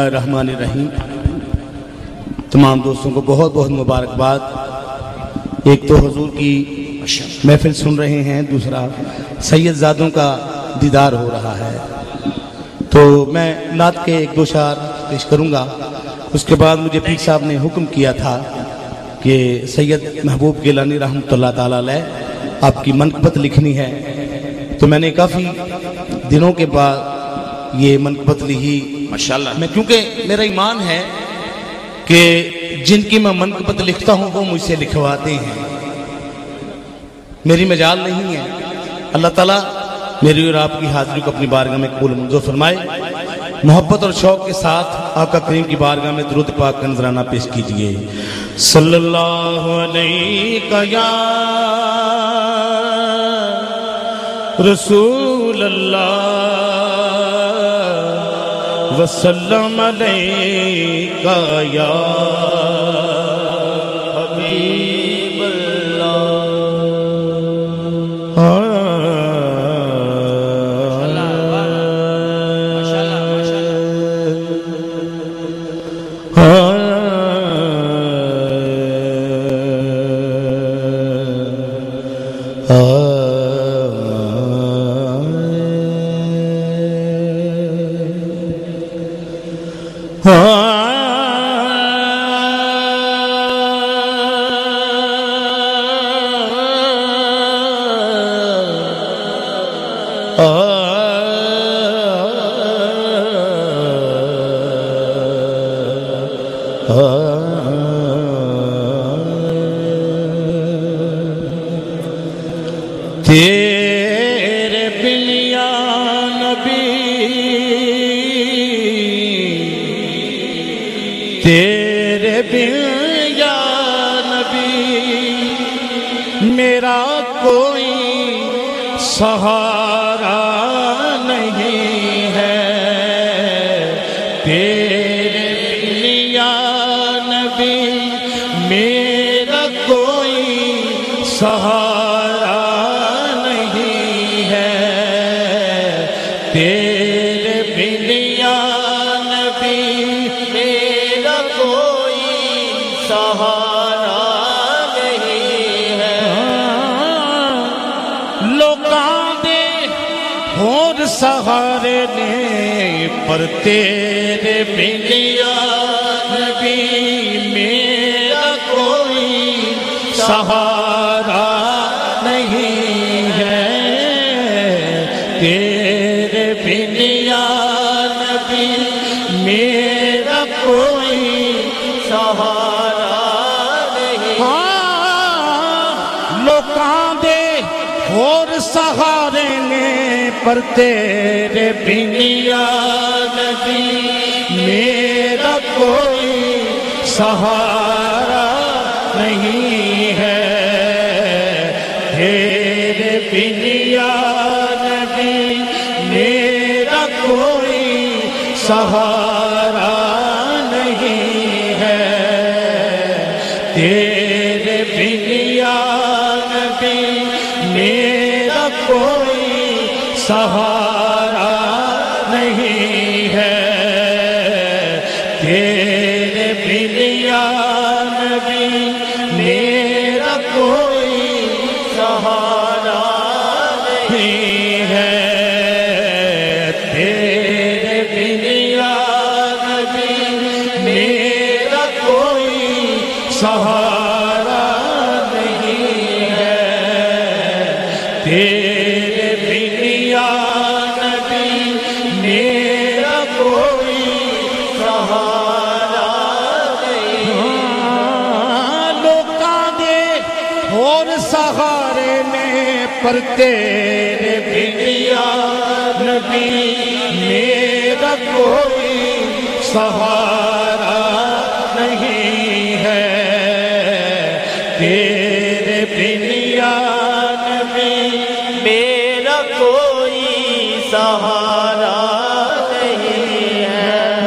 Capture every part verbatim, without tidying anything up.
الرحمن الرحیم۔ تمام دوستوں کو بہت بہت مبارکباد۔ ایک تو حضور کی محفل سن رہے ہیں، دوسرا سید زادوں کا دیدار ہو رہا ہے، تو میں نعت کے ایک دو شعر پیش کروں گا۔ اس کے بعد مجھے پیر صاحب نے حکم کیا تھا کہ سید محبوب گیلانی رحمۃ اللہ تعالی علیہ آپ کی منقبت لکھنی ہے، تو میں نے کافی دنوں کے بعد یہ منقبت لکھی ماشاءاللہ۔ میں کیونکہ میرا ایمان ہے کہ جن کی میں منقبت لکھتا ہوں وہ مجھ سے لکھواتے ہیں، میری مجال نہیں ہے۔ اللہ تعالیٰ میری اور آپ کی حاضری کو اپنی بارگاہ میں قبول منظور فرمائے۔ محبت اور شوق کے ساتھ آقا کریم کی بارگاہ میں درود پاک کا نذرانہ پیش کیجئے۔ صلی اللہ علیہ یا رسول اللہ وسلم علیکہ یا حبیب اللہ۔ تیرے بن یا نبی، تیرے بن یا نبی میرا کوئی سہارا نہیں ہے۔ تیرے بن یا نبی میرا کوئی سہارا سہارے نے پر تیرے بن یا نبی میرا کوئی سہارا نہیں ہے۔ تیرے بن یا نبی میرا کوئی سہارا نہیں۔ ہاں لوکاں دے اور سہارے نے پر تیرے بن یا نبی میرا کوئی سہارا نہیں ہے۔ تیرے بن یا نبی میرا کوئی سہارا نہیں ہے۔ تیرے بن یا نبی میرا کوئی سہارا نہیں ہے۔ تیرے بن یا نبی میرا کوئی سہارا نہیں ہے۔ تیرے بن یا نبی میرا کوئی سہارا نہیں ہے۔ تیرے بن یا نبی میرا کوئی سہارا نہیں۔ لوکاں دے اور سہارے نے پر تیرے بن یا نبی میرا کوئی سہارا نہیں ہے۔ تیرے بن یا میرا کوئی سہارا نہیں ہے۔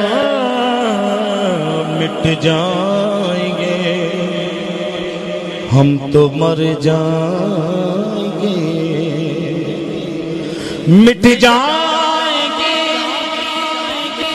مٹ جائیں گے ہم تو مر جائیں گے، مٹ جائیں گے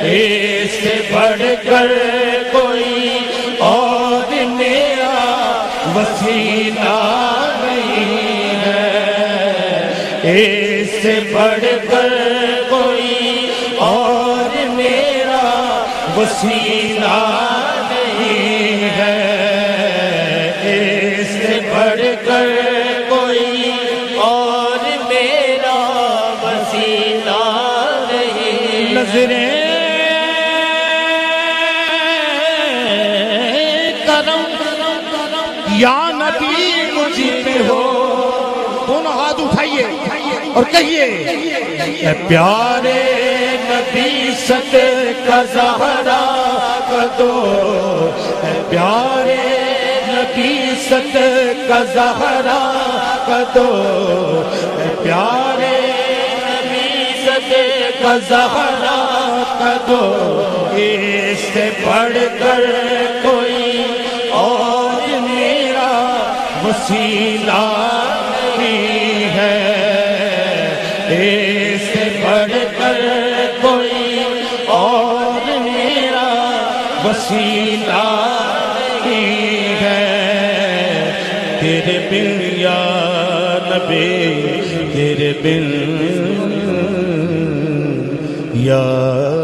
بڑھ کر کوئی اور میرا وسیلہ نہیں ہے، اس سے بڑھ کر کوئی اور میرا وسیلہ نہیں ہے، اس سے بڑھ کر کوئی اور میرا وسیلہ نہیں۔ نظریں یا نبی مجھ پہ ہو، دونوں ہاتھ اٹھائیے اور کہیے اے پیارے نبی صدقہ زہرا کا دو، اے پیارے نبی صدقہ زہرا کا دو، اے پیارے نبی صدقہ زہرا کا دو، اس سے بڑھ کر کوئی اور میرا وسیلہ نہیں ہے، اس سے بڑھ کر کوئی اور میرا وسیلہ نہیں ہے، تیرے بن یا نبی، تیرے بن یا